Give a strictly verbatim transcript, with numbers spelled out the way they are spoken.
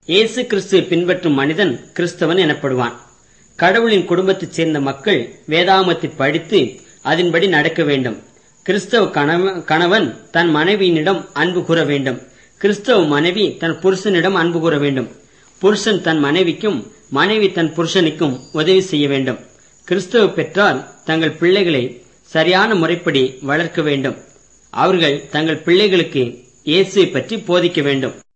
இயேசு கிறிஸ்துவை பின்பற்றும் மனிதன் கிறிஸ்தவன் எனப்படுவான். கடவுளின் குடும்பத்தைச் சேர்ந்த மக்கள் வேதாகமத்தை படித்து அதன்படி நடக்க வேண்டும். கிறிஸ்தவ கணவன் தன் மனைவியினிடம் அன்பு கூற வேண்டும். கிறிஸ்தவ மனைவி தன் புருஷனிடம் அன்பு கூற வேண்டும். புருஷன் தன் மனைவிக்கும், மனைவி தன் புருஷனுக்கும் உதவி செய்ய வேண்டும். கிறிஸ்தவ பெற்றார் தங்கள் பிள்ளைகளை சரியான முறைப்படி வளர்க்க வேண்டும். அவர்கள் தங்கள் பிள்ளைகளுக்கு இயேசுவை பற்றி போதிக்க வேண்டும்.